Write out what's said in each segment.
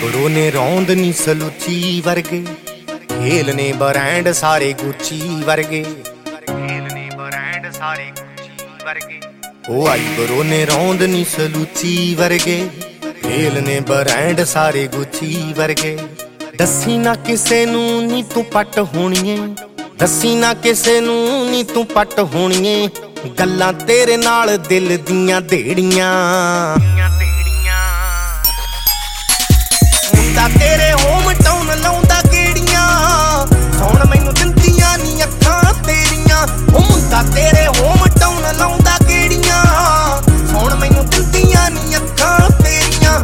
Eyebrow ਨੇ ਰੌਂਦ ਨੀ ਸਲੂਚੀ ਵਰਗੇ, ਖੇਲ ਨੇ ਬ੍ਰਾਂਡ ਸਾਰੇ ਗੁੱਚੀ ਵਰਗੇ, ਖੇਲ ਨੇ ਬ੍ਰਾਂਡ ਸਾਰੇ ਗੁੱਚੀ ਵਰਗੇ। ਉਹ ਆਈਬਰੋ ਨੇ ਰੌਂਦ ਨੀ ਸਲੂਚੀ ਵਰਗੇ, ਖੇਲ ਨੇ ਬ੍ਰਾਂਡ ਸਾਰੇ ਗੁੱਚੀ ਵਰਗੇ। ਦੱਸੀ ਨਾ ਕਿਸੇ ਨੂੰ ਨੀ ਤੂੰ ਪੱਟ ਹੋਣੀਏ, ਦੱਸੀ ਨਾ ਕਿਸੇ ਨੂੰ ਨੀ ਤੂੰ ਪੱਟ ਹੋਣੀਏ, ਗੱਲਾਂ ਤੇਰੇ ਨਾਲ ਦਿਲ ਦੀਆਂ ਢੇੜੀਆਂ। ਮੁੰਡਾ ਤੇਰੇ ਹੋਮ ਟਾਊਨ ਲਾਉਂਦਾ ਗੇੜੀਆਂ, ਸੌਣ ਮੈਨੂੰ ਦਿੰਦੀਆਂ ਨੀ ਅੱਖਾਂ ਤੇਰੀਆਂ। ਉਹ ਮੁੰਡਾ ਤੇਰੇ ਹੋਮ ਟਾਊਨ ਲਾਉਂਦਾ ਗੇੜੀਆਂ, ਸੌਣ ਮੈਨੂੰ ਦਿੰਦੀਆਂ ਨੀ ਅੱਖਾਂ ਤੇਰੀਆਂ।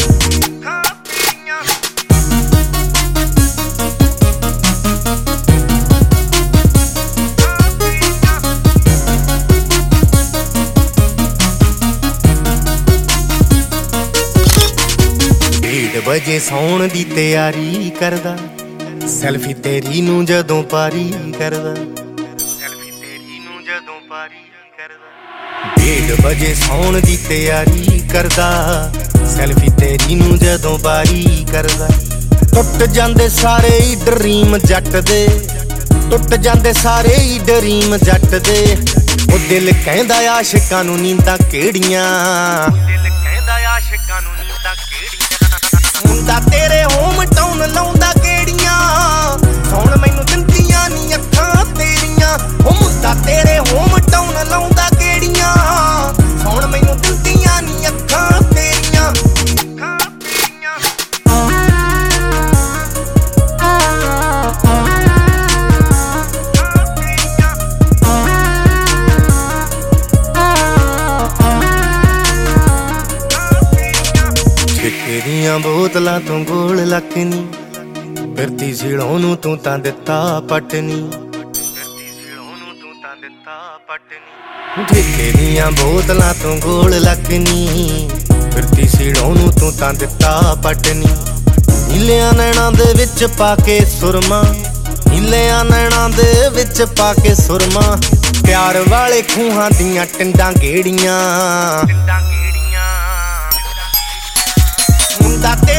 ਵਜੇ ਸੌਣ ਦੀ ਤਿਆਰੀ ਕਰਦਾ, ਸੈਲਫੀ ਤੇਰੀ ਨੂੰ ਜਦੋਂ ਪਾਰੀ ਕਰਦਾ, ਸੈਲਫੀ ਤੇਰੀ ਨੂੰ ਜਦੋਂ ਪਾਰੀ ਕਰਦਾ। 1:30 ਵਜੇ ਸੌਣ ਦੀ ਤਿਆਰੀ ਕਰਦਾ, ਸੈਲਫੀ ਤੇਰੀ ਨੂੰ ਜਦੋਂ ਪਾਰੀ ਕਰਦਾ। ਟੁੱਟ ਜਾਂਦੇ ਸਾਰੇ ਹੀ ਡਰੀਮ ਜੱਟ ਦੇ, ਟੁੱਟ ਜਾਂਦੇ ਸਾਰੇ ਹੀ ਡਰੀਮ ਜੱਟ ਦੇ। ਉਹ ਦਿਲ ਕਹਿੰਦਾ ਆਸ਼ਿਕਾਂ ਨੂੰ ਨੀਂਦਾਂ ਕਿਹੜੀਆਂ, ਦਿਲ ਕਹਿੰਦਾ ਆਸ਼ਿਕਾਂ ਨੂੰ ਨੀਂਦਾਂ ਕਿਹੜੀਆਂ। ਮੁੰਡਾ ਤੇਰੇ ਹੋਮ ਟਾਊਨ ਲਾਉਂਦਾ ਗੇੜੀਆਂ, ਸੌਣ ਮੈਨੂੰ ਦਿੰਦੀਆਂ ਨੀ ਅੱਖਾਂ ਤੇਰੀਆਂ। ਉਹ ਮੁੰਡਾ ਤੇਰੇ ਹੋਮ ਟਾਊਨ ਲਾਉਂਦਾ ਗੇੜੀਆਂ, ਸੌਣ ਮੈਨੂੰ ਦਿੰਦੀਆਂ ਨੀ ਅੱਖਾਂ ਤੇਰੀਆਂ। ਤੇਰੀਆਂ ਬੋਤਲਾਂ ਤੋਂ ਗੋਲ ਲੱਕ ਨੀ, ਫਿਰਦੀ ਸਿਲੋਂ ਨੂੰ ਤੂੰ ਤਾਂ ਦਿੱਤਾ ਪਟਨੀ, ਫਿਰਦੀ ਸਿਲੋਂ ਨੂੰ ਤੂੰ ਤਾਂ ਦਿੱਤਾ ਪਟਨੀ। ਠੇਕੇ ਦੀਆਂ ਬੋਤਲਾਂ ਤੋਂ ਗੋਲ ਲੱਕ ਨੀ, ਫਿਰਦੀ ਸਿਲੋਂ ਨੂੰ ਤੂੰ ਤਾਂ ਦਿੱਤਾ ਪਟਨੀ। ਨੀਲਿਆਂ ਨੈਣਾਂ ਦੇ ਵਿੱਚ ਪਾ ਕੇ ਸੁਰਮਾ, ਨੀਲਿਆਂ ਨੈਣਾਂ ਦੇ ਵਿੱਚ ਪਾ ਕੇ ਸੁਰਮਾ। ਪਿਆਰ ਵਾਲੇ ਖੂਹਾਂ ਦੀਆਂ ਟਿੰਡਾਂ ਗੇੜੀਆਂ। ਮੁੰਡਾ